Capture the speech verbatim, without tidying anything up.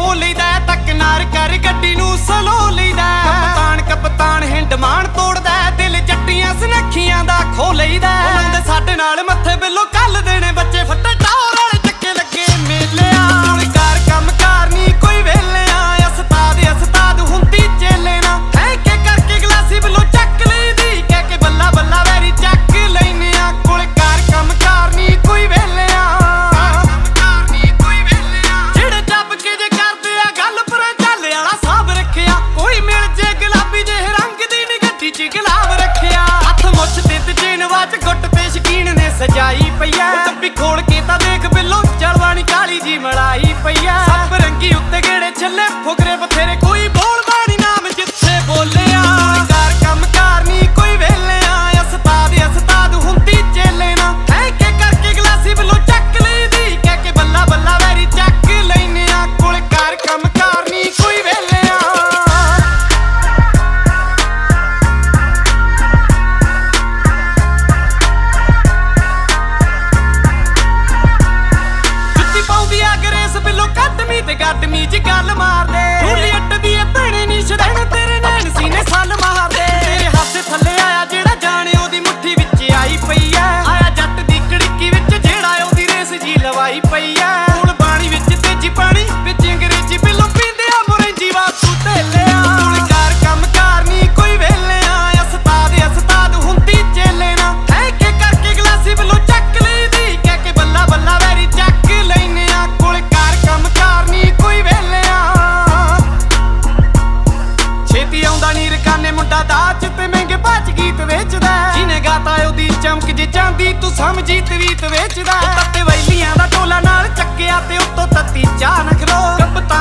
ਹੋ ਲਈਦਾ ਤੱਕ ਨਾਰ ਕਰ ਗੱਡੀ ਨੂੰ ਸਲੋ ਲਈਦਾ ਕਪਤਾਨ ਕਪਤਾਨ ਹਿੰਡ ਮਾਨ ਤੋੜਦਾ ਦਿਲ ਜੱਟੀਆਂ ਸੁਨੱਖੀਆਂ ਦਾ ਖੋ ਲਈਦਾ ਲਾਉਂਦੇ ਸਾਡੇ ਨਾਲ ਮੱਥੇ ਬਿੱਲੋ ਕੱਲ ਦੇਣੇ ਬੱਚੇ ਫੱਟੇ ਟਾਰ ਵਾਲੇ ਚੱਕੇ ਲੱਗੇ ਮੇਲਿਆ ਹੁਣ ਕਾਰ ਕੰਮ ਕਾਰ ਨੀ ਕੋਈ ਵੇਲਿਆ ਉਸਤਾਦ ਉਸਤਾਦ ਹੁੰਦੀ ਚੇਲੇ ਨਾ ਹੈ ਕੇ ਕਰਕੇ ਗਲਾਸੀ ਬਿੱਲੋ ਚੱਕ ਲਈਦੀ ਕਹਿ ਕੇ ਬੱਲਾ ਬੱਲਾ ਵੈਰੀ ਚੱਕ ਲੈਨੇ ਆ ਕੋਲ ਕਾਰ ਕੰਮ ਕਾਰ ਨੀ ਕੋਈ ਵੇਲਿਆ ਜਿਹੜੇ ਚੱਬ ਕੇ ਜੇ ਕਰਦੇ ਆ ਗੱਲ ਪਰ ਚੱਲ ਵਾਲਾ ਸਾਬ ਰੱਖਿਆ ਕੋਈ ਮਿਲ ਜੇ ਗੁਲਾਬੀ ਜਿਹੇ ਰੰਗ ਦੀ ਨੀ ਗੱਡੀ ਚ ਗੁਲਾਬ ਰੱਖਿਆ ਹੱਥ ਮੁੱਛ ਤੇ ਚੇਨ ਵਾਚ ਗੁੱਟ ਤੇ ਸ਼ਕੀਨ ਨੇ ਸਜਾਈ ਪਈਆ ਟੱਪੀ ਖੋਲ ਕੇ ਤਾਂ ਦੇਖ ਬਿੱਲੋ ਚਲਵਾਣੀ ਕਾਲੀ ਜੀ ਮਲਾਈ ਪਈਆ ਸੱਪ ਰੰਗੀ ਉੱਤੇ ਗੇੜੇ ਛੱਲੇ ਫੁਕਰੇ ਬਥੇਰੇ ਕੋਈ ਬੋਲਦਾ ਨੀ ਨਾਮ ਜਿੱਥੇ ਬੋਲਿਆ ਕਾਰ ਕੰਮ ਕਾਰ ਨੀ ਕੋਈ ਵੇਲਿਆ ਉਸਤਾਦ ਉਸਤਾਦ ਹੁੰਦੀ ਚੇਲੇ ਨਾ ਹੈ ਕੇ ਕਰਕੇ ਗਲਾਸੀ ਬਿੱਲੋ ਚੱਕ ਲਈਦੀ ਕਹਿ ਕੇ ਬੱਲਾ ਬੱਲਾ ਵੈਰੀ ਚੱਕ ਲੈਨੇ ਆ ਕੋਲ ਕਾਰ ਕੰਮ ਕਾਰ ਨੀ ਕੋਈ ਵੇਲਿਆ ਜੁੱਤੀ ਪਾਉਂਦੀ ਆ ਗਰੇਸ ਬਿੱਲੋ ਕੱਟਮੀ ਤੇ ਗੱਡਮੀ ਚ ਗੱਲ ਮਾਰਦੇ ਥੋੜੀ ਅੱਟਦੀ ਐ ਭੈਣੇ ਨੀ ਸ਼ਰਣ ਤੇਰੇ ਨੈਣ ਸੀਨੇ ਸੱਲ ਮਾਰਦੇ ਤੇਰੇ ਹੱਥ ਥੱਲੇ ਆਇਆ ਜਿਹੜਾ ਜਾਣੇ ਉਹਦੀ ਮੁੱਠੀ ਵਿੱਚ ਆਈ ਪਈ ਐ ਆਇਆ ਜੱਟ ਦੀ ਕੜਿੱਕੀ ਵਿੱਚ ਜਿਹੜਾ ਉਹਦੀ ਰੇਸ ਜੀ ਲਵਾਈ ਪਈ ਐ ਹੁਣ ਬਾਣੀ ਵਿੱਚ ਤੇਜੀ ਪਾਣੀ ਵਿੱਚ ਅੰਗਰੇਜ਼ੀ ਬਿੱਲੋ ਪੀਂਦੇ ਆ ਮੁਰੰਜੀ ਵਾਸੂ ਤੇ ਲਿਆ ਹੁਣ ਕਾਰ ਕੰਮ ਕਾਰ ਨੀ ਕੋਈ ਵੇਲਿਆ ਉਸਤਾਦ ਉਸਤਾਦ ਹੁੰਦੀ ਚੇਲੇ ਨਾ ਹੈ ਕੇ ਕਰਕੇ ਗਲਾਸੀ ਬਿੱਲੋ ਚੱਕ ਲਈਦੀ ਕਹਿ ਕੇ ਬੱਲਾ ਬੱਲਾ ਵੈਰੀ ਚੱਕ ਲੈਨੇ ਆ ਕੋਲ ਕਾਰ ਕੰਮ ਕਾਰ ਨੀ ਕੋਈ ਵੇਲਿਆ ਛੇਤੀ ਆਉਂਦਾ ਨੀ ਰਕਾਨੇ ਮੁੰਡਾ ਦਾਜ ਤੇ ਮਹਿੰਗੇ ਬਾਜ ਗੀਤ ਵੇਚਦਾ ਜਿਹਨੇ ਗਾਤਾ ਉਹਦੀ ਚਮਕ ਜੇ ਚਾਂਦੀ ਤੂੰ ਸਮਝੀ ਤਵੀਤ ਵੇਚਦਾ ਤੱਤੇ ਵੈਲੀਆਂ ਦਾ ਟੋਲਾ ਨਾਲ ਚੱਕਿਆ ਤੇ ਉੱਤੋਂ ਤੱਤੀ ਚਾਹ ਨਖਲੋ ਕਪਤਾਨ